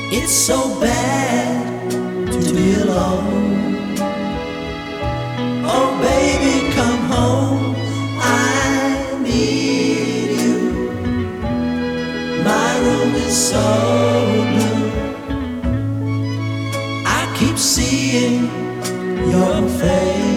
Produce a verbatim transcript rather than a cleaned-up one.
It's so bad to be alone. Oh baby, come home, I need you. My room is so blue. I keep seeing your face.